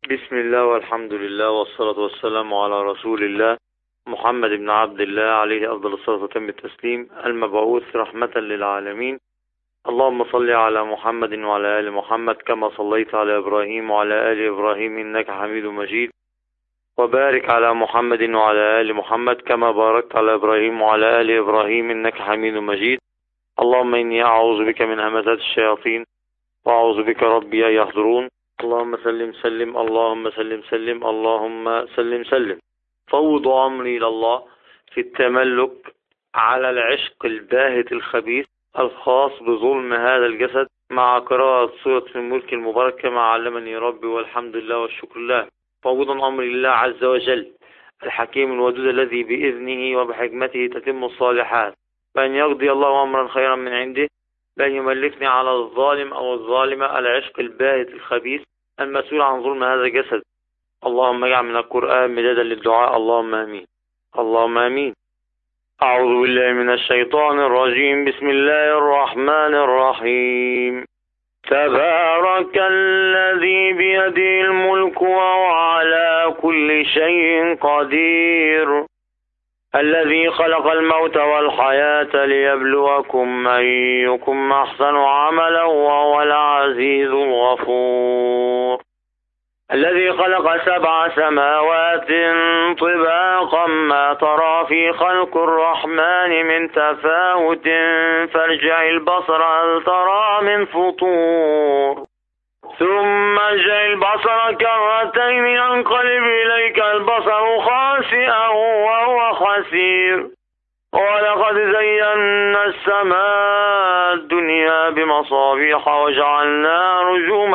بسم الله والحمد لله والصلاة والسلام على رسول الله محمد بن عبد الله عليه أفضل الصلاة وتم التسليم، المبعوث رحمة للعالمين. اللهم صل على محمد وعلى آل محمد كما صليت على إبراهيم وعلى آل إبراهيم إنك حميد مجيد، وبارك على محمد وعلى آل محمد كما باركت على إبراهيم وعلى آل إبراهيم إنك حميد مجيد. اللهم إني أعوذ بك من همزات الشياطين وأعوذ بك ربي أن يحضرون. اللهم سلم سلم، اللهم سلم سلم، اللهم سلم سلم. فوض أمري إلى الله في التملك على العشق الباهت الخبيث الخاص بظلم هذا الجسد، مع قراءة سورة الملك المبارك كما علمني ربي، والحمد لله والشكر لله. فوضا أمري لله عز وجل الحكيم الودود الذي بإذنه وبحكمته تتم الصالحات، فإن يقضي الله أمرا خيرا من عنده بأن يملكني على الظالم أو الظالمة العشق الباهت الخبيث المسؤول عن ظلم هذا الجسد. اللهم اجعل من القرآن مدادا للدعاء، اللهم آمين اللهم آمين. أعوذ بالله من الشيطان الرجيم. بسم الله الرحمن الرحيم. تبارك الذي بيده الملك وهو على كل شيء قدير، الذي خلق الموت والحياة ليبلوكم أيكم أحسن عملا وهو العزيز الغفور، الذي خلق 7 سماوات طباقا ما ترى في خلق الرحمن من تفاوت فارجع البصر هل ترى من فطور، ثم ارجع البصر كرتين ينقلب إليك البصر خاسئا وهو خسير، ولقد زينا السماء الدنيا بمصابيح وجعلنا رجوما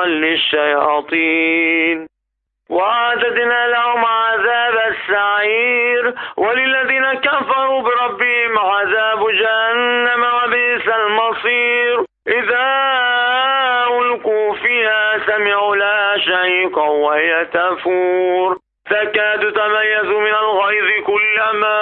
للشياطين وأعتدنا لهم عذاب السعير، وللذين كفروا بربهم عذاب جهنم وبئس المصير. إذا ألقوا فيها سمعوا لها شهيقا وهي تفور تكاد تميز من الغيظ كلما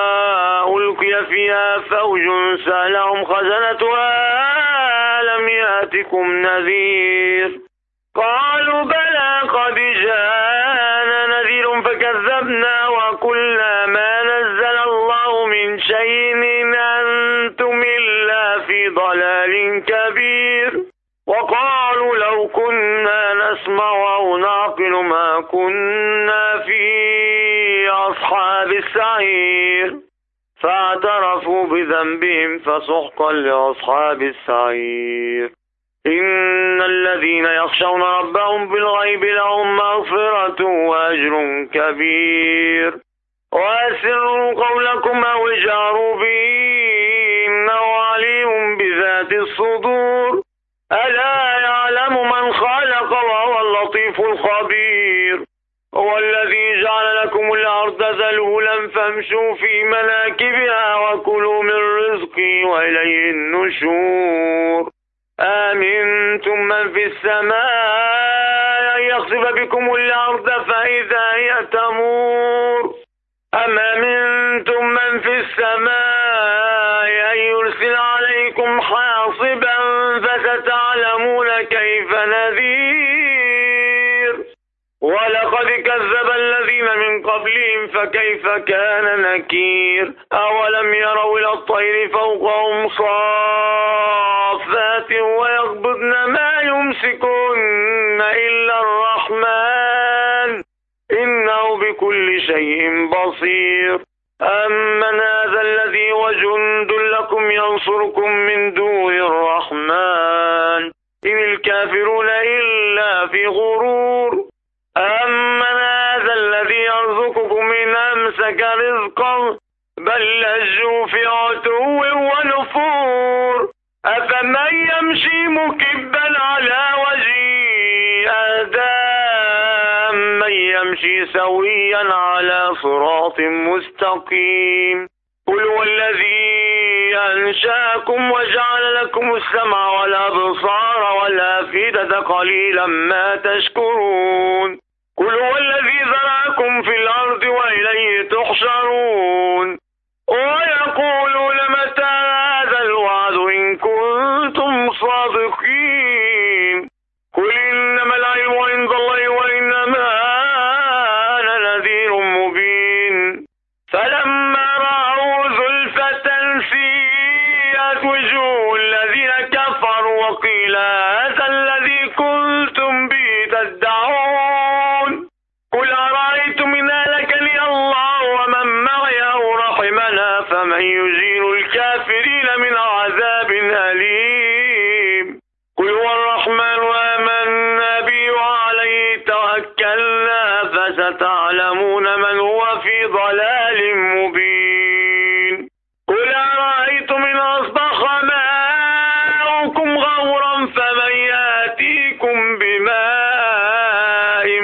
ألقي فيها فوج سألهم خزنتها ألم يأتكم نذير، قالوا بلى قد جاءنا نذير فكذبنا وقلنا ما نزل الله من شيء إن أنتم إلا في ضلال كبير، وقالوا لو كنا نسمع أو نعقل ما كنا في أصحاب السعير، فاعترفوا بذنبهم فسحقا لأصحاب السعير. إن الذين يخشون ربهم بالغيب لهم مغفرة وأجر كبير، وأسروا قولكم أو اجهروا به إنه عليم بذات الصدور، ألا يعلم من خلق وهو اللطيف الخبير. هو الذي جعل لكم الأرض ذلولا فامشوا في مناكبها وكلوا من رزقه وإليه النشور. آمنتم من في السماء أن يخسف بكم الأرض فإذا هي تمور، أم أمنتم من في السماء أن يرسل عليكم حاصبا فستعلمون كيف نذير. ولقد كذب الذين من قبلهم فكيف كان نكير. أولم يروا إلى الطير فوقهم صافات ويقبضن ما يمسكن إلا الرحمن إنه بكل شيء بصير. أمن هذا الذي هو جند لكم ينصركم من دون الرحمن إن الكافرون إلا في غرور. أمن هذا الذي يرزقكم إن أمسك رزقا بل لجوا في عتو ونفور. أفمن يمشي مكبا على وجهه أهدى من يمشي سويا على صراط مستقيم. قل هو الذي أنشأكم وجعل لكم السمع والأبصار والأفئدة قليلا ما تشكرون. قل هو الذي ذرأكم في الأرض وإليه تحشرون. ويقولون متى هذا الوعد إن كنتم صادقين. قل إنما العلم عند الله وإنما وجوه الذين كفروا وقيل هذا الذي كنتم به تدعون قل أرأيتم إن أهلكني الله ومن معي أو رحمنا فمن يجير الكافرين من عذاب أليم قل هو الرحمن آمنا به وعليه توكلنا فستعلمون من هو في ضلال مبين قل أرأيتم إن أصبح ماؤكم غورا فمن يأتيكم بماء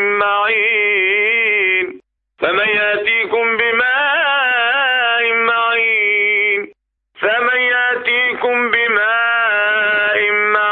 معين فمن يأتيكم بماء معين فمن يأتيكم بماء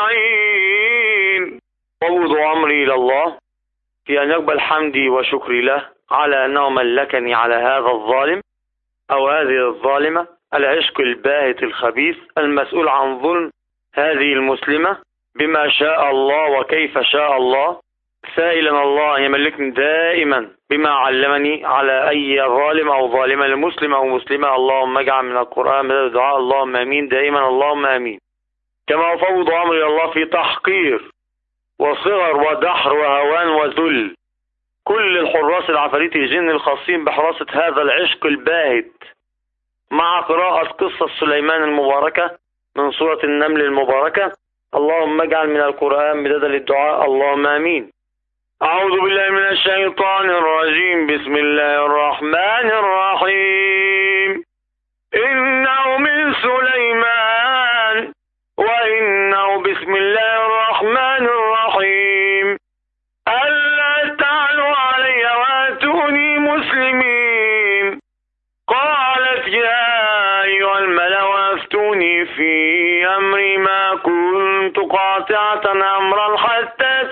معين فوض أمري إلى الله في أن يقبل حمدي وشكري له على أنه ملكني على هذا الظالم أو هذه الظالمة العشق الباهت الخبيث المسؤول عن ظلم هذه المسلمة بما شاء الله وكيف شاء الله، سائلا الله أن يملكني دائما بما علمني على أي ظالم أو ظالمة لمسلم أو مسلمة. اللهم اجعل من القرآن مدد الدعاء، اللهم آمين دائما اللهم آمين. كما أفوض أمري إلى الله في تحقير وصغر ودحر وهوان وذل كل الحراس العفاريت الجن الخاصين بحراسة هذا العشق الباهت، مع قراءة قصة سليمان المباركة من سورة النمل المباركة. اللهم اجعل من القرآن مددا للدعاء اللهم آمين. أعوذ بالله من الشيطان الرجيم. بسم الله الرحمن الرحيم. إنه من سليمان وإنه بسم الله الرحمن الرحيم. ألا تعلوا علي وأتوني مسلمين. قالت يا أيها الملأ أفتوني في أمري ما كنت قاطعة أمرا حتى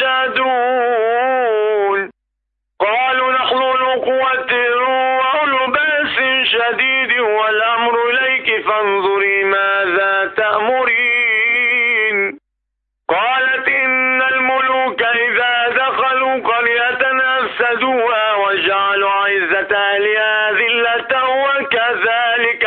تشهدون. قالوا نحن أولو قوة وأولو بأس شديد والأمر إليك فانظري ماذا تأمرين. قالت إن الملوك إذا دخلوا قرية أفسدوها وجعلوا عزة أهلها ذلة وكذلك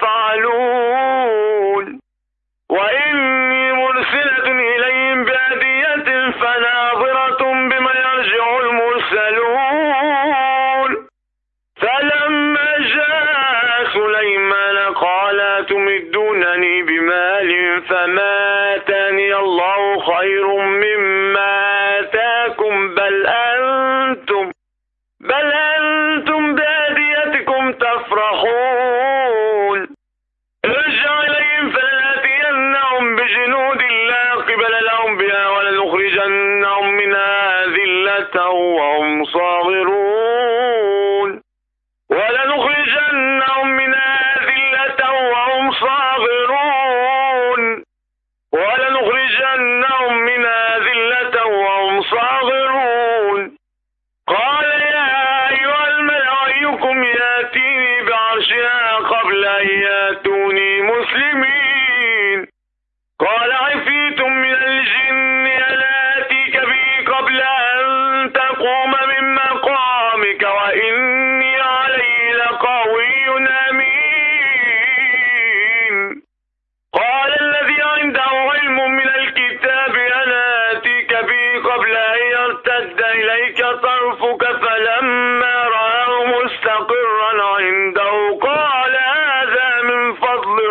يفعلون. وإني مرسلة إليهم بهدية فناظرة بما يرجع المرسلون. فلما جاء سليمان قال تمدونني بمال فما آتاني الله خير مما آتاكم بل أنتم بهديتكم تفرحون. ارجع إليهم فلنأتينهم بجنود لا قبل لهم بها ولنخرجنهم منها ذلة وهم صاغرون ولنخرجنهم منها ذلة وهم صاغرون ولنخرجنهم منها ذلة وهم صاغرون. قال يا أيها الملأ أيكم يأتيني بعرشها قبل أن يأتوني مسلمين. قال عفريت من الجن ألا آتيك به قبل أن تقوم من مقامك وإني عليه لقوي أمين. قال الذي عنده علم من الكتاب أنا آتيك به قبل أن يرتد إليك طرفك فلما رآه مستقرا عنده قال هذا من فضل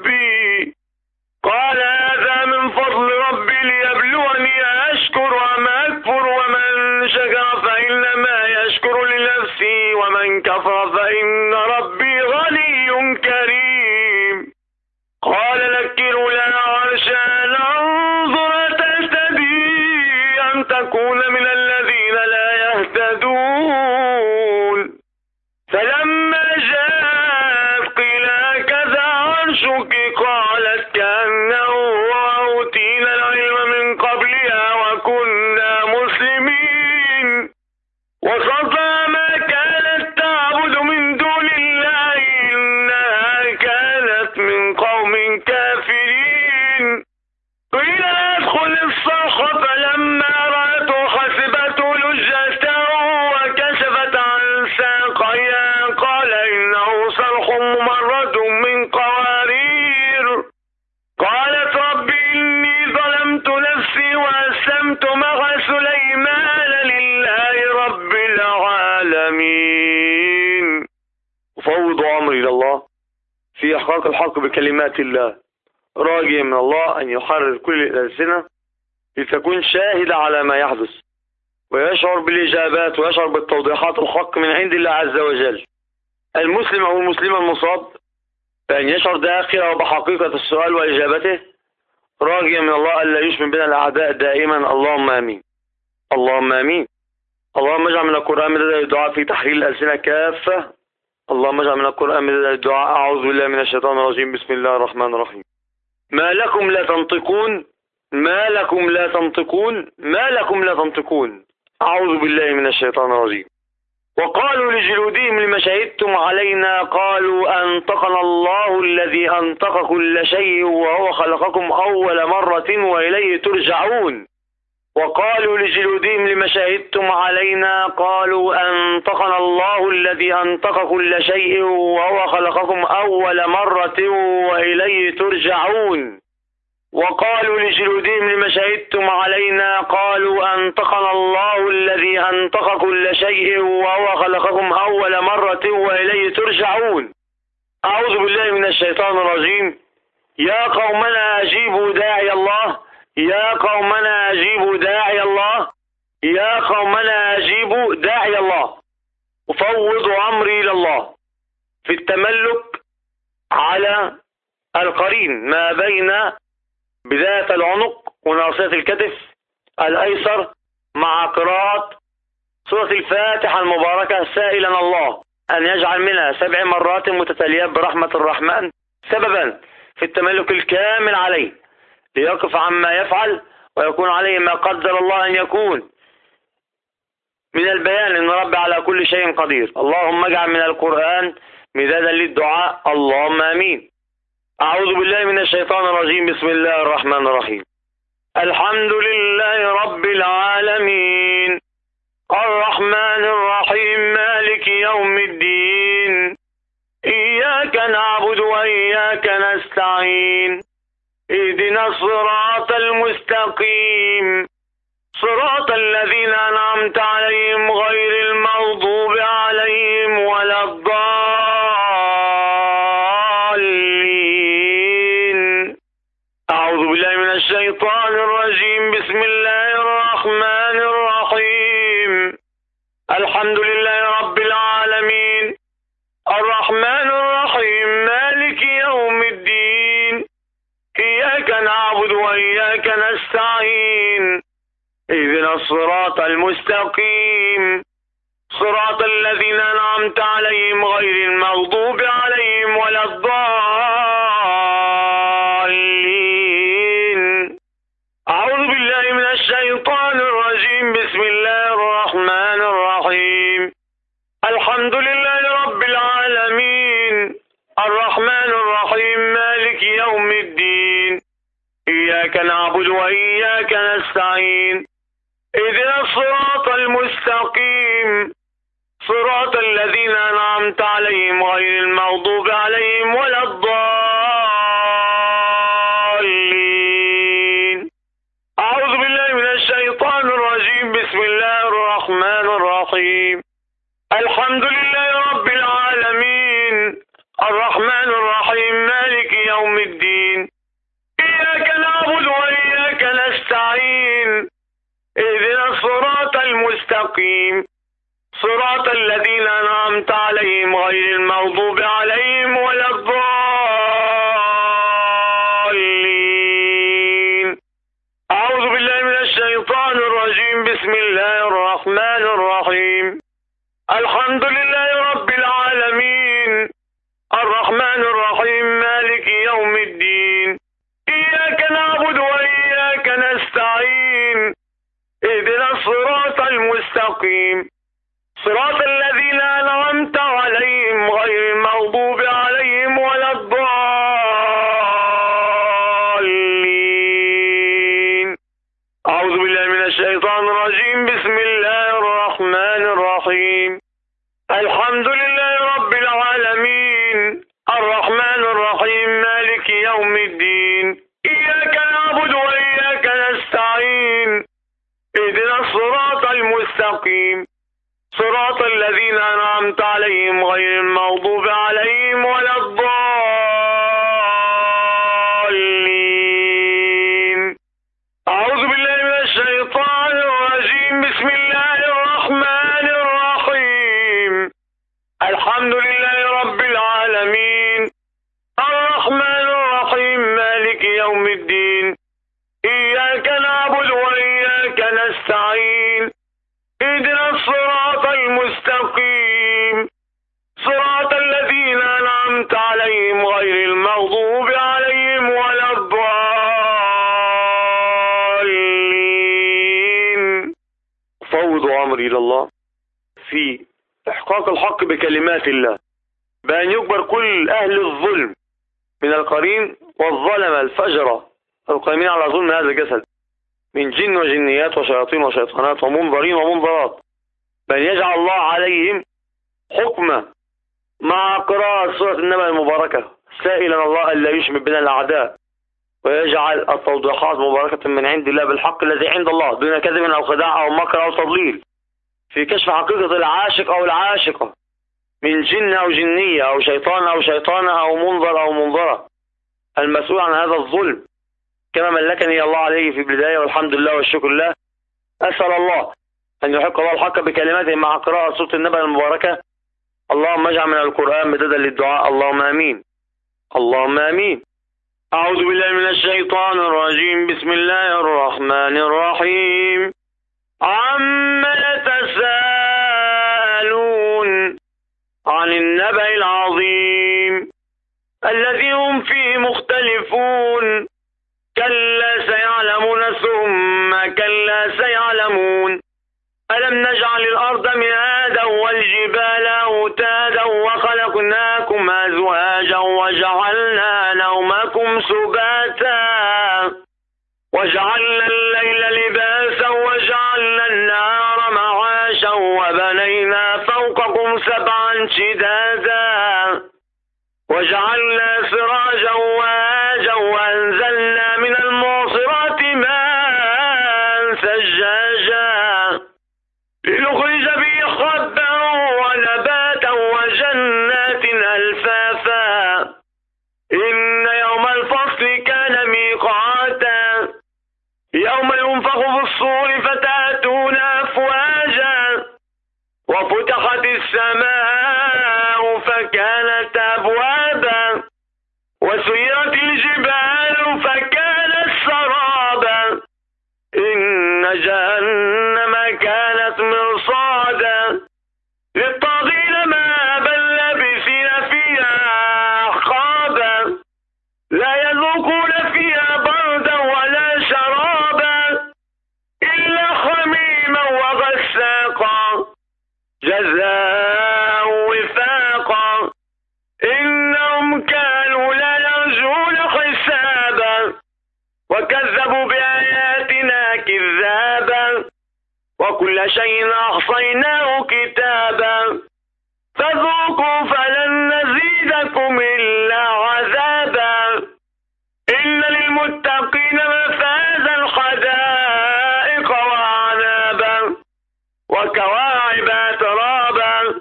ربي ليبلوني أشكر أم أكفر ومن شكر فإنما يشكر لنفسه ومن كفر فإن ربي غني كريم. قال نكروا لها عرشها ننظر تهتدي أم تكون من الذين لا يهتدون. فلما جاءت قيل هكذا عرشك قالت كأنه أوتينا العلم من قبلها وكنا مسلمين. وصدها ما كانت تعبد من دون الله في إحقاق الحق بكلمات الله، راجيا من الله أن يحرر كل الألسنة لتكون شاهدة على ما يحدث، ويشعر بالإجابات ويشعر بالتوضيحات الحق من عند الله عز وجل. المسلم أو المسلمة المصاب بأن يشعر داخله وبحقيقة السؤال وإجابته، راجيا من الله ألا يشمل بنا الأعداء دائما. اللهم آمين. اللهم آمين. اللهم اجعل من القرآن مددا للدعاء في تحرير الألسنة كافة. اللهم اجعل من القرآن مددا للدعاء. أعوذ بالله من الشيطان الرجيم. بسم الله الرحمن الرحيم. ما لكم لا تنطقون، ما لكم لا تنطقون، ما لكم لا تنطقون. أعوذ بالله من الشيطان الرجيم. وقالوا لجلودهم لما شهدتم علينا قالوا أنطقنا الله الذي أنطق كل شيء وهو خلقكم أول مرة وإليه ترجعون. وقالوا لجلودهم لما شهدتم علينا قالوا أنطقنا الله الذي أنطق كل شيء وهو خلقكم أول مرة وإليه ترجعون. وقالوا لجلودهم لما شهدتم علينا قالوا أنطقنا الله الذي أنطق كل شيء وهو خلقكم أول مرة وإليه ترجعون. أعوذ بالله من الشيطان الرجيم. يا قومنا أجيبوا داعي الله، يا قومنا أجيبوا داعي الله، يا قومنا أجيبوا داعي الله. أفوض أمري إلى الله في التملك على القرين ما بين بداية العنق وناصية الكتف الأيسر مع قراءة سورة الفاتحة المباركة، سائلا الله أن يجعل منها 7 مرات متتاليات برحمة الرحمن سببا في التملك الكامل عليه، ليقف عما يفعل ويكون عليه ما قدر الله أن يكون من البيان أن رب على كل شيء قدير. اللهم اجعل من القرآن مدادا للدعاء. اللهم آمين. أعوذ بالله من الشيطان الرجيم. بسم الله الرحمن الرحيم. الحمد لله رب العالمين الرحمن الرحيم مالك يوم الدين إياك نعبد وإياك نستعين اهدنا الصراط المستقيم صراط الذين أنعمت عليهم غير المغضوب عليهم ولا الضالين. أعوذ بالله من الشيطان الرجيم. بسم الله الرحمن الرحيم. الحمد لله رب العالمين الرحمن الرحيم مالك يوم الدين إياك نعبد وإياك نستعين اهدنا الصراط المستقيم صراط الذين أنعمت عليهم غير المغضوب عليهم ولا الضالين. أعوذ بالله من الشيطان الرجيم. بسم الله الرحمن الرحيم. الحمد لله رب العالمين الرحمن الرحيم مالك يوم الدين إياك نعبد وإياك نستعين اهدنا الصراط المستقيم صراط الذين أنعمت عليهم غير المغضوب عليهم ولا الضالين. أعوذ بالله من الشيطان الرجيم. بسم الله الرحمن الرحيم. الحمد لله رب العالمين الرحمن الرحيم مالك يوم الدين إياك نعبد وإياك نستعين اهدنا الصراط المستقيم صراط الذين أنعمت عليهم غير المغضوب عليهم ولا الضالين. أعوذ بالله من الشيطان الرجيم. بسم الله الرحمن الرحيم. الحمد لله رب العالمين الرحمن الرحيم مالك يوم الدين إياك نعبد وإياك نستعين اهدنا الصراط المستقيم صراط الذين أنعمت عليهم غير المغضوب عليهم ولا الضالين. أعوذ بالله من الشيطان الرجيم. بسم الله الرحمن الرحيم. الحمد لله رب العالمين الرحمن الرحيم مالك يوم الدين إياك نعبد وإياك نستعين اهدنا الصراط المستقيم صراط الذين أنعمت عليهم غير المغضوب عليهم ولا الضالين. الله الرحمن الرحيم. الحمد لله رب العالمين الرحمن الرحيم مالك يوم الدين. إياك نعبد وإياك نستعين. اهدنا الصراط المستقيم صراط الذين أنعمت عليهم غير المغضوب عليهم ولا الضالين. فوض أمري إلى الله في إحقاق الحق بكلمات الله، بأن يجبر كل أهل الظلم من القرين والظلمة الفجرة القائمين على ظلم هذا الجسد من جن وجنيات وشياطين وشيطانات ومنظرين ومنظرات، بأن يجعل الله عليهم حكمة مع قراءة سورة النبأ المباركة، سائلا الله ألا يشمت بنا الأعداء، ويجعل التوضيحات مباركة من عند الله بالحق الذي عند الله دون كذب أو خداع أو مكر أو تضليل، في كشف حقيقة العاشق أو العاشقة من جن أو جنية أو شيطان أو شيطانة أو منظر أو منظرة المسؤول عن هذا الظلم، كما ملكني الله عليه في البداية، والحمد لله والشكر لله. أسأل الله أن يحق الله الحق بكلماته مع قراءة سورة النبأ المباركة. اللهم اجعل من القرآن مددا للدعاء، اللهم آمين اللهم آمين. أعوذ بالله من الشيطان الرجيم. بسم الله الرحمن الرحيم. عما يتساءلون عن النبأ العظيم الذي هم فيه مختلفون. كلا سيعلمون ثم كلا سيعلمون. ألم نجعل الأرض مهادا والجبال أوتادا وخلقناكم أزواجا وجعلنا نومكم سباتا وجعلنا الليل لباسا وجعلنا النهار معاشا وبنينا فوقكم سبعا شدادا وجعلنا سراجا وهاجا وأنزلنا من المعصرات ماء ثجاجا لنخرج به حبا ونباتا وجنات ألفافا. إن يوم الفصل كان ميقاتا يوم ينفخ في الصور فتأتون أفواجا وفتحت السماء فكانت أبوابا وسيرت الجبال فكانت سرابا. إن جهنم كانت مرصادا للطاغين مآبا لابثين فيها أحقابا لا يذوقون فيها بردا ولا شرابا إلا حميما وغساقا جزاء وفاقا. إنهم كانوا لا يرجون حسابا وكذبوا بآياتنا كذابا وكل شيء أحصيناه كتابا فذوقوا فلن نزيدكم إلا عذابا. إن للمتقين مفازا حدائق وأعنابا وكواعب أترابا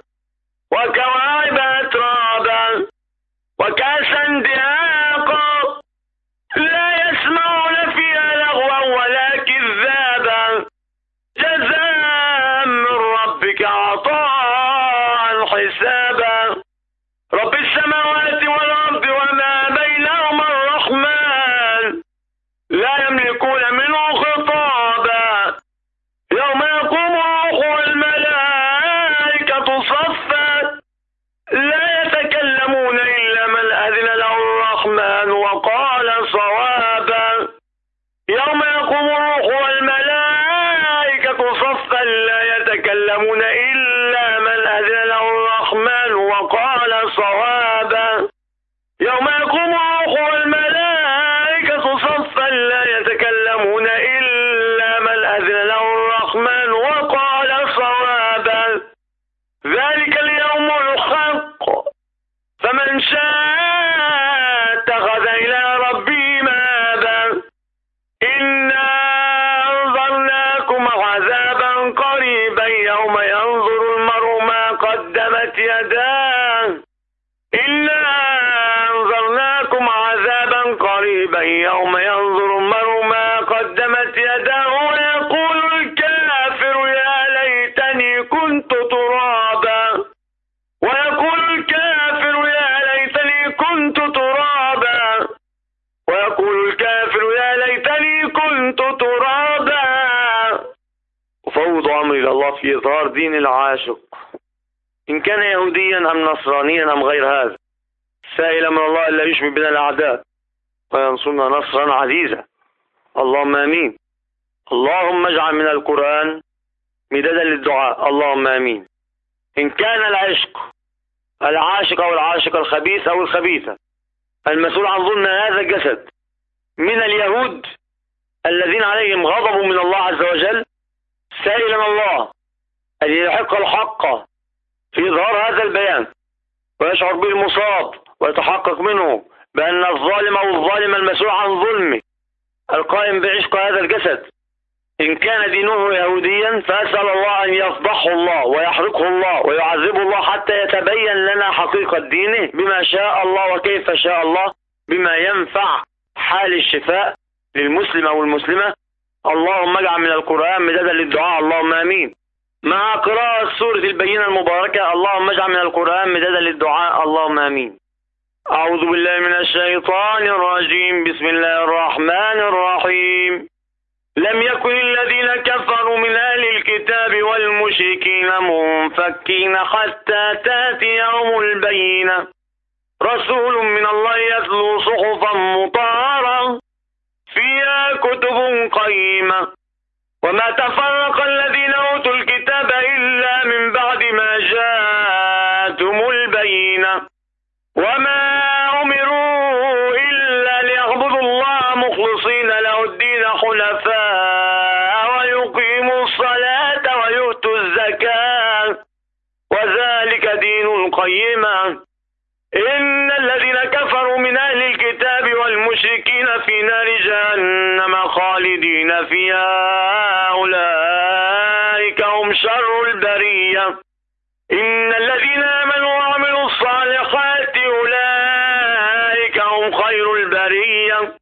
وكأسا دهاقا لا يسمعون فيها لغوا ولا كذابا جزاء من ربك عطاء حسابا. رب السماوات والأرض وما بينهما الرحمن لا يملكون منه خطابا. يوم يقوم الروح والملائكة صفا لا يتكلمون إلا من أذن له الرحمن وقال صوابا. يوم يقوم الروح والملائكة صفا لا يتكلمون إلا من أذن له الرحمن وقال صوابا. يوم يقوم الروح والملائكة صفا لا يتكلمون إلا من أذن له الرحمن وقال صوابا. ذلك اليوم الحق فمن شاء اتخذ إلى ربه مآبا. إنا أنذرناكم عذابا قريبا يوم ينظر المرء ما قدمت يداه. إنا أنذرناكم عذابا قريبا يوم ينظر المرء ما قدمت يداه ويقول الكافر يا ليت في إظهار دين العاشق، إن كان يهوديا أم نصرانيا أم غير هذا، سائلا من الله ألا يشمل بنا الأعداء وينصرنا نصرا عزيزا. اللهم آمين. اللهم اجعل من القرآن مدادا للدعاء. اللهم آمين. إن كان العاشق أو العاشق الخبيث أو الخبيثة المسؤول عن ظلم هذا الجسد من اليهود الذين عليهم غضب من الله عز وجل، سائلا الله أن يحق الحق في إظهار هذا البيان ويشعر به المصاب ويتحقق منه بأن الظالم أو الظالم المسؤول عن ظلمه القائم بعشق هذا الجسد إن كان دينه يهوديا، فأسأل الله أن يفضحه الله ويحرقه الله ويعذبه الله حتى يتبين لنا حقيقة دينه بما شاء الله وكيف شاء الله، بما ينفع حال الشفاء للمسلم أو المسلمة. اللهم اجعل من القرآن مدادا للدعاء. اللهم آمين. مع قراءة سورة البينة المباركة اللهم اجعل من القرآن مدادا للدعاء. اللهم آمين. أعوذ بالله من الشيطان الرجيم. بسم الله الرحمن الرحيم. لم يكن الذين كفروا من أهل الكتاب والمشركين منفكين حتى تأتيهم البينة، رسول من الله يتلو صحفا مطهرة فيها كتب قيمة، وما تفرق الذين أوتوا الكتاب إلا من بعد ما جاءتهم البينة، وما أمروا إلا ليعبدوا الله مخلصين له الدين حنفاء ويقيموا الصلاة ويؤتوا الزكاة وذلك دين القيمة. إن الذين كفروا من أهل الكتاب والمشركين في نار جهنم خالدين فيها أولئك هم شر البرية. إن الذين آمنوا وعملوا الصالحات أولئك هم خير البرية،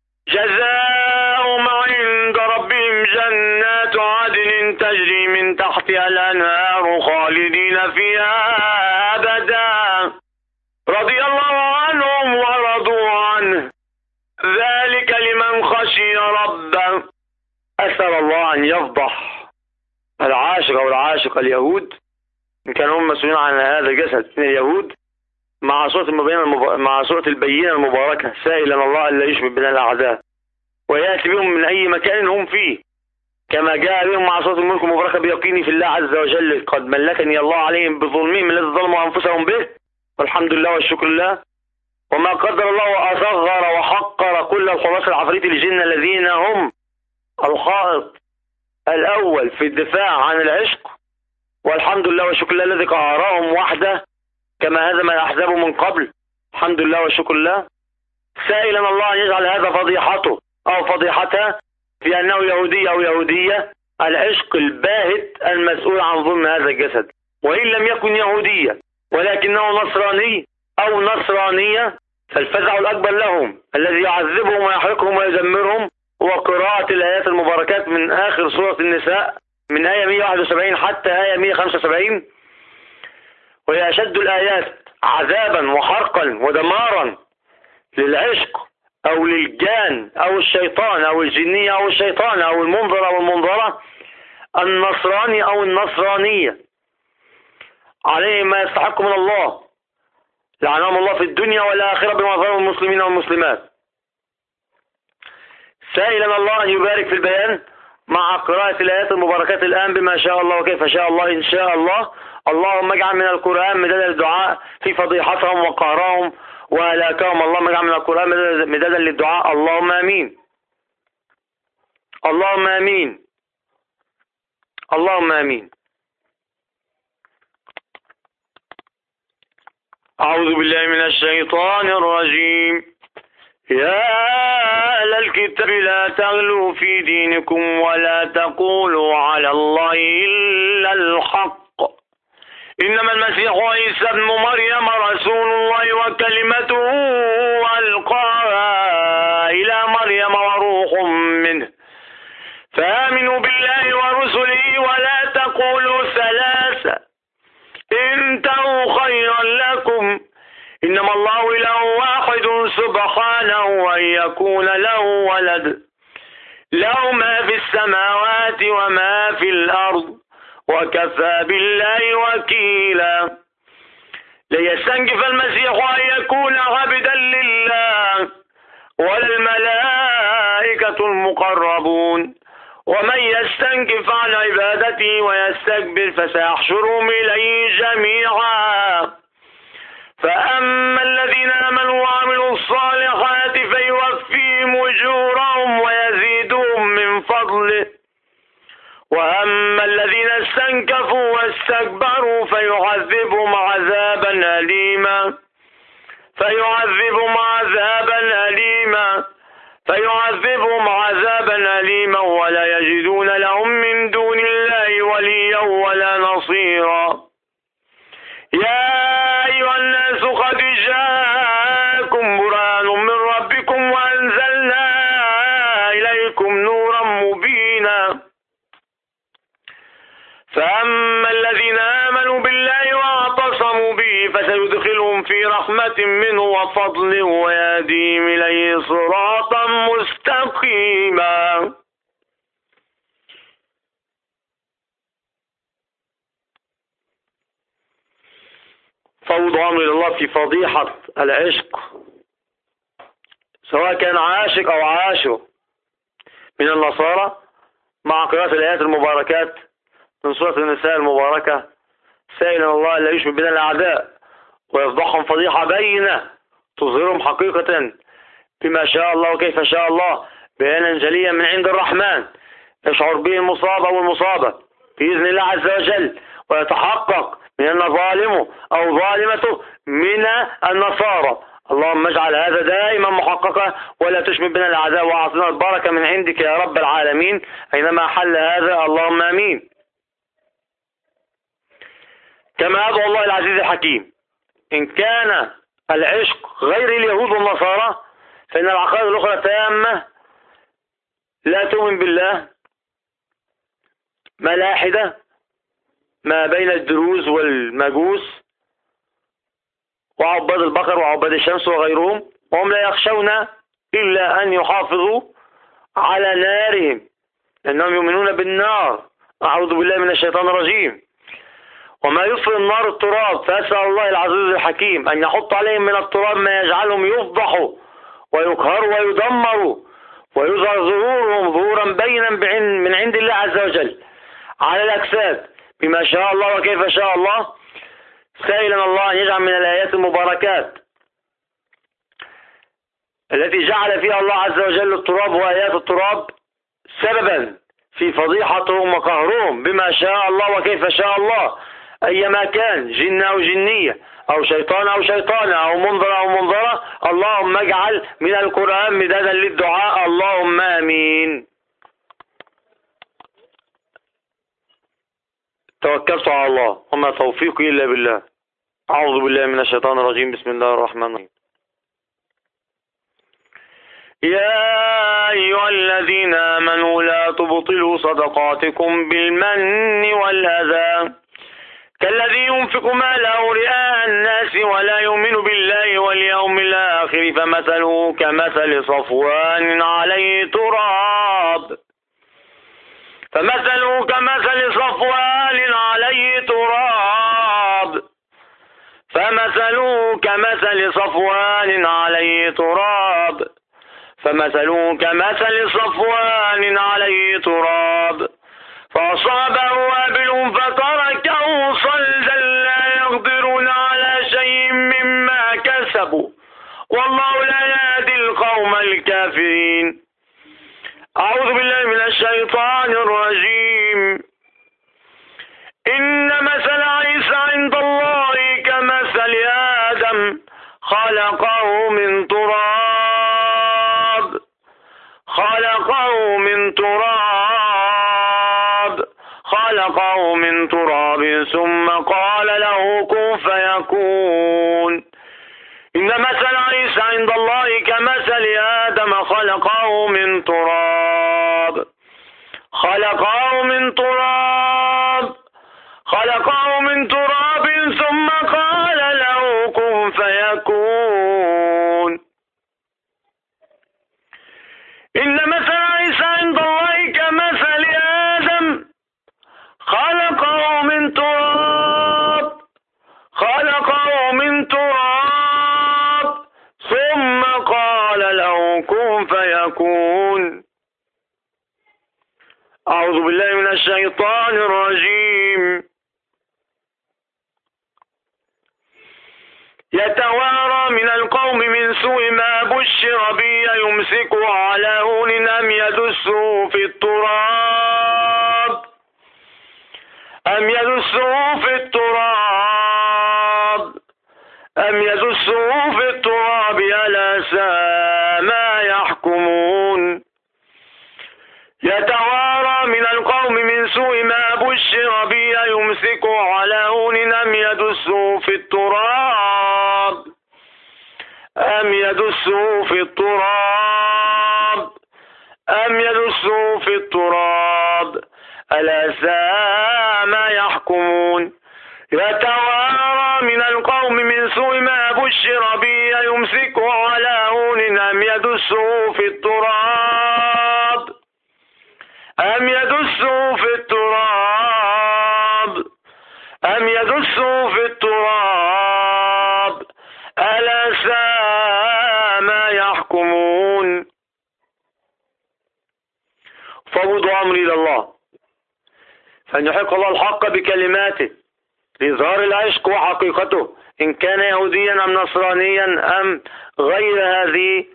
جزاؤهم عند ربهم جنات عدن تجري من تحتها الأنهار خالدين فيها أبدا، رضي الله عنهم ورضوا عنه، ذلك لمن خشي ربه. أسأل الله أن يفضح العاشق أو العاشق اليهود إن كانوا هم مسؤولين عن هذا الجسد من اليهود مع سورة البينة المباركة، سائلا الله ألا يشمل بنا الأعداء ويأتي بهم من أي مكان هم فيه، كما جاء بهم مع سورة الملك المباركة بيقيني في الله عز وجل قد ملكني الله عليهم بظلمهم الذي ظلموا أنفسهم به، والحمد لله والشكر لله. وما قدر الله وأصغر وحقر كل الخلاص العفريت الجن الذين هم الخائط الأول في الدفاع عن العشق، والحمد لله والشكر لله الذي قهرهم وحده كما هزم الأحزاب من قبل، الحمد لله والشكر لله. سائلا الله أن يجعل هذا فضيحته أو فضيحتها في أنه يهودي أو يهودية، العشق الباهت المسؤول عن ظلم هذا الجسد، وإن لم يكن يهوديا ولكنه نصراني أو نصرانية، فالفزع الأكبر لهم الذي يعذبهم ويحرقهم ويدمرهم هو قراءة الآيات المباركات من آخر سورة النساء من آية 171 حتى آية 175، وهي أشد الآيات عذابا وحرقا ودمارا للعشق أو للجان أو الشيطان أو الجنية أو الشيطان أو المنظر أو المنظرة، النصراني أو النصرانية عليه ما يستحق من الله، لعنهم الله في الدنيا والآخرة بما ظلموا المسلمين والمسلمات. سائلا الله أن يبارك في البيان مع قراءة الآيات المباركات الآن بما شاء الله وكيف شاء الله إن شاء الله. اللهم اجعل من القرآن مدادا للدعاء في فضيحتهم وقهرهم وهلاكهم. اللهم اجعل من القرآن مدادا للدعاء. اللهم آمين. اللهم آمين. اللهم آمين. أعوذ بالله من الشيطان الرجيم. يا أهل الكتاب لا تغلوا في دينكم ولا تقولوا على الله إلا الحق، إنما المسيح عيسى ابن مريم رسول الله وكلمته ألقاها إلى مريم وروح منه، فآمنوا بالله ورسله ولا تقولوا ثلاثة انتهوا خيرا لكم، إنما الله إله واحد سبحانه أن يكون له ولد، له ما في السماوات وما في الأرض وكفى بالله وكيلا. ليستنكف المسيح أن يكون عبدا لله ولا الملائكة المقربون، ومن يستنكف عن عبادتي ويستكبر فسيحشرهم إليه جميعا. فأما الذين آمنوا وعملوا الصالحات فيوفيهم أجورهم ويزيدهم من فضله، وأما الذين استنكفوا واستكبروا فيعذبهم عذابا أليما ولا يجدون لهم من دون الله وليا ولا نصيرا. يا أيها الناس قد جاءكم برهان من ربكم وأنزلنا إليكم نورا مبينا. فأما الذين آمنوا بالله واعتصموا به فسيدخلهم في رحمة منه وفضل ويهديهم إليه صراطا مستقيما. فوض أمر الله في فضيحة العشق، سواء كان عاشق أو عاشق من النصارى، مع قراءة الآيات المباركات من سورة النساء المباركة، سائلا الله لا يشبه بنا الأعداء ويفضحهم فضيحة بينة تظهرهم حقيقة بما شاء الله وكيف شاء الله بيانا جليا من عند الرحمن، يشعر به المصاب أو المصابة بإذن الله عز وجل، ويتحقق من أن ظالمه أو ظالمته من النصارى. اللهم اجعل هذا دائما محققا ولا تشمل بنا الأعداء، وأعطنا البركة من عندك يا رب العالمين أينما حل هذا، اللهم آمين. كما أدعو الله العزيز الحكيم، إن كان العشق غير اليهود والنصارى فإن العقائد الأخرى تامة لا تؤمن بالله، ملاحدة ما بين الدروز والمجوس وعباد البقر وعباد الشمس وغيرهم، وهم لا يخشون إلا أن يحافظوا على نارهم لأنهم يؤمنون بالنار. أعوذ بالله من الشيطان الرجيم. وما يطفئ النار التراب، فأسأل الله العزيز الحكيم أن يحط عليهم من التراب ما يجعلهم يفضحوا ويقهروا ويدمروا ويظهر ظهورهم ظهورا بينا من عند الله عز وجل على الأجساد بما شاء الله وكيف شاء الله، سائلا الله أن يجعل من الآيات المباركات التي جعل فيها الله عز وجل التراب وآيات التراب سببا في فضيحتهم وقهرهم بما شاء الله وكيف شاء الله، أيما كان جن أو جنية أو شيطان أو شيطانة أو منظر أو منظرة. اللهم اجعل من القرآن مدادا للدعاء، اللهم آمين. توكلت على الله وما توفيقي إلا بالله. أعوذ بالله من الشيطان الرجيم. بسم الله الرحمن الرحيم. يا أيها الذين آمنوا لا تبطلوا صدقاتكم بالمن والأذى كالذي ينفق ماله رئاء الناس ولا يؤمن بالله واليوم الآخر فمثله كمثل صفوان عليه تراب فمثله كمثل صفوان عليه تراب فأصابه وابل فتركه صلدا لا يقدرون على شيء مما كسبوا والله لا يهدي القوم الكافرين. أعوذ بالله من الشيطان الرجيم. إن مثل عيسى عند الله كمثل آدم خلقه من تراب ثم قال له كن فيكون. إن مثل عيسى عند الله كمثل آدم خلقه من تراب ثم قال له كن فيكون. إن مثل عيسى عند الله كمثل آدم خلقه يتوارى من القوم من سوء ما بشر به يمسكه على هون أم يدسه في التراب أم يدسه في التراب أم يدسه في التراب ألا ساء ما يحكمون يتوارى من القوم من سوء ما بشر به يمسكه على هون أم يدسه في التراب أم يدسه في التراب أم يدسه في التراب ألا ساء ما يحكمون يتوارى من القوم من سوء ما بشر به يمسكه على هون أم يدسه في التراب أم يدسه في التراب أم يدسه في التراب ألا ساء ما يحكمون فوضوا أمري إلى الله فأن يحق الله الحق بكلماته لإظهار العشق وحقيقته إن كان يهوديا أم نصرانيا أم غير هذه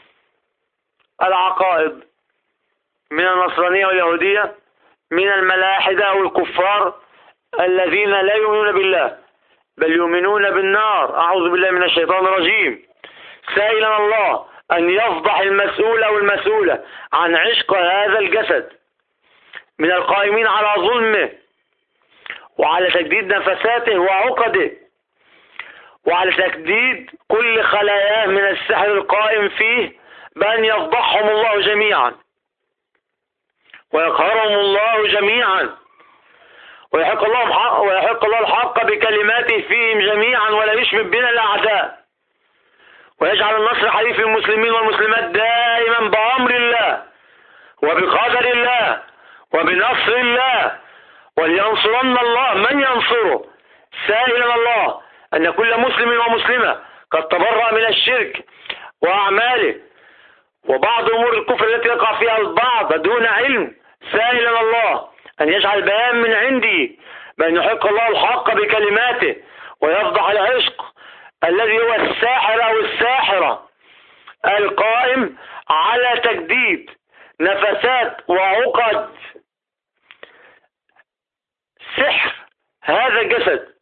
العقائد من النصرانية واليهودية من الملاحدة أو الكفار الذين لا يؤمنون بالله بل يؤمنون بالنار. أعوذ بالله من الشيطان الرجيم. سائلا الله أن يفضح المسؤول أو المسؤولة عن عشق هذا الجسد من القائمين على ظلمه وعلى تجديد نفساته وعقده وعلى تجديد كل خلاياه من السحر القائم فيه، بأن يفضحهم الله جميعا ويقهرهم الله جميعا ويحق الله الحق بكلماته فيهم جميعا ولا يشمت بنا الأعداء، ويجعل النصر حليف المسلمين والمسلمات دائما بأمر الله وبقدر الله وبنصر الله، ولينصرن الله من ينصره. سائلا الله أن كل مسلم ومسلمة قد تبرأ من الشرك وأعماله وبعض أمور الكفر التي يقع فيها البعض دون علم، سائلا الله أن يجعل بيان من عندي بأن يحق الله الحق بكلماته ويفضح العشق الذي هو الساحر أو الساحرة القائم على تجديد نفسات وعقد سحر هذا الجسد.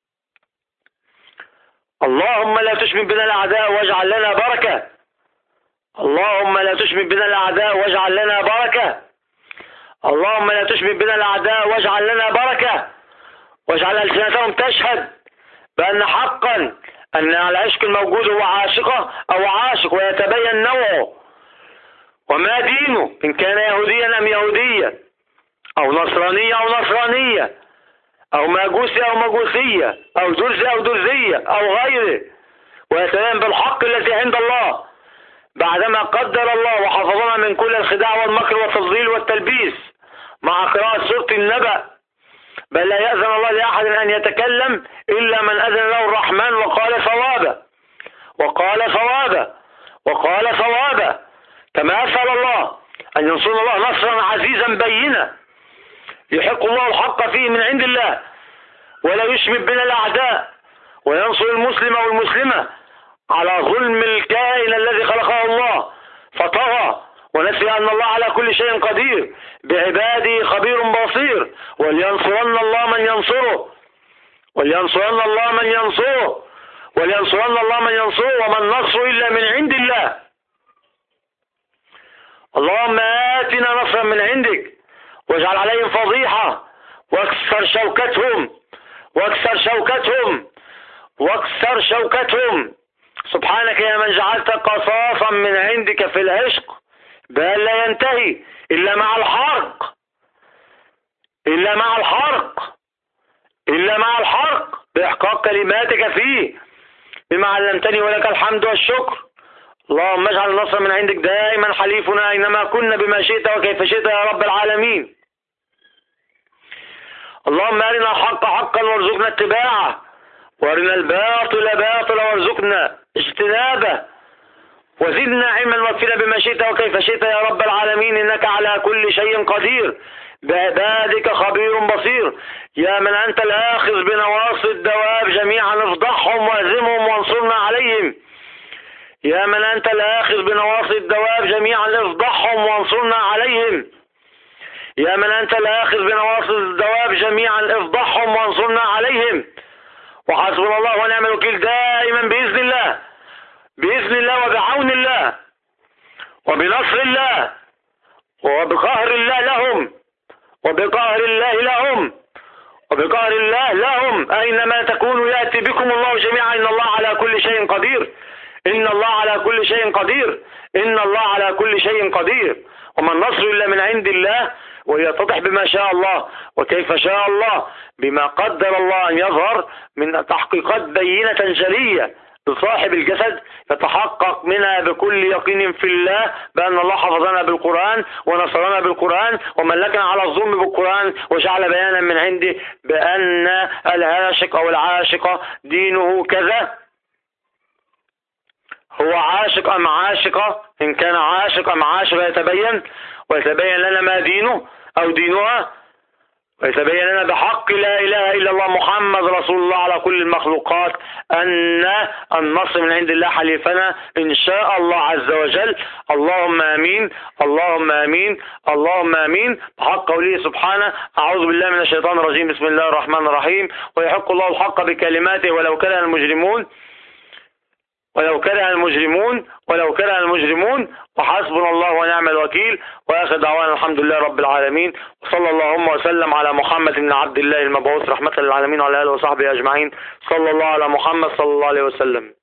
اللهم لا تشمت بنا الأعداء واجعل لنا بركة. اللهم لا تشمت بنا الأعداء واجعل لنا بركة. اللهم لا تشمت بنا الأعداء واجعل لنا بركة، واجعل ألسنتهم تشهد بأن حقا أن العشق الموجود هو عاشقة أو عاشق ويتبين نوعه وما دينه، إن كان يهوديا أم يهوديا أو نصرانية أو نصرانية أو ماجوسي أو ماجوسية أو درزي أو درزية أو غيره، ويتبين بالحق الذي عند الله بعدما قدر الله وحفظنا من كل الخداع والمكر والتضليل والتلبيس مع قراءة سورة النبأ. بل لا يأذن الله لأحد أن يتكلم إلا من أذن له الرحمن وقال صوابا وقال صوابا وقال صوابا، كما أسأل الله أن ينصر الله نصرا عزيزا بينا يحق الله الحق فيه من عند الله ولا يشمت بنا الأعداء، وينصر المسلم والمسلمة على ظلم الكائن الذي خلقه الله فطغى ونسي أن الله على كل شيء قدير بعباده خبير بصير. ولينصرن الله من ينصره ولينصرن الله من ينصره ولينصرن الله من ينصره وما النصر إلا من عند الله. اللهم آتنا نصرا من عندك واجعل عليهم فضيحة واكسر شوكتهم واكسر شوكتهم واكسر شوكتهم. سبحانك يا من جعلت قصاصا من عندك في العشق بأن لا ينتهي إلا مع الحرق إلا مع الحرق إلا مع الحرق بإحقاق كلماتك فيه بما علمتني ولك الحمد والشكر. اللهم اجعل النصر من عندك دائما حليفنا أينما كنا بما شئت وكيف شئت يا رب العالمين. اللهم أرنا الحق حقا وارزقنا اتباعه وارنا الباطل باطلا وارزقنا اجتنابه وزدنا علما واكفنا بما شئت وكيف شئت يا رب العالمين، إنك على كل شيء قدير بعبادك خبير بصير. يا من أنت الآخذ بنواصي الدواب جميعا افضحهم واهزمهم وانصرنا عليهم. يا من أنت الآخذ بنواصي الدواب جميعا افضحهم وانصرنا عليهم. يا من أنت الآخذ بنواصي الدواب جميعا افضحهم وانصرنا عليهم. وحسبنا الله ونعم الوكيل دائما بإذن الله، بإذن الله وبعون الله وبنصر الله وبقهر الله لهم، وبقهر الله لهم، وبقهر الله لهم. أينما تكونوا يأتي بكم الله جميعا. إن الله على كل شيء قدير. إن الله على كل شيء قدير. إن الله على كل شيء قدير. وما النصر إلا من عند الله، ويتضح بما شاء الله وكيف شاء الله، بما قدر الله أن يظهر من تحقيقات بينة جلية لصاحب الجسد يتحقق منها بكل يقين في الله بأن الله حفظنا بالقرآن ونصرنا بالقرآن وملكنا على الظلم بالقرآن، وجعل بيانا من عنده بأن العاشق أو العاشقة دينه كذا. هو عاشق أم عاشقة؟ إن كان عاشق أم عاشقة يتبين، ويتبين لنا ما دينه أو دينها، ويتبين لنا بحق لا إله إلا الله محمد رسول الله على كل المخلوقات أن النصر من عند الله حليفنا إن شاء الله عز وجل. اللهم آمين، اللهم آمين، اللهم آمين. بحق قوله سبحانه: أعوذ بالله من الشيطان الرجيم، بسم الله الرحمن الرحيم. ويحق الله الحق بكلماته ولو كره المجرمون، ولو كره المجرمون، ولو كره المجرمون. وحسبنا الله ونعم الوكيل. وآخر دعوانا الحمد لله رب العالمين، وصلى اللهم وسلم على محمد بن عبد الله المبعوث رحمة للعالمين وعلى آله وصحبه أجمعين. صلى الله على محمد صلى الله عليه وسلم.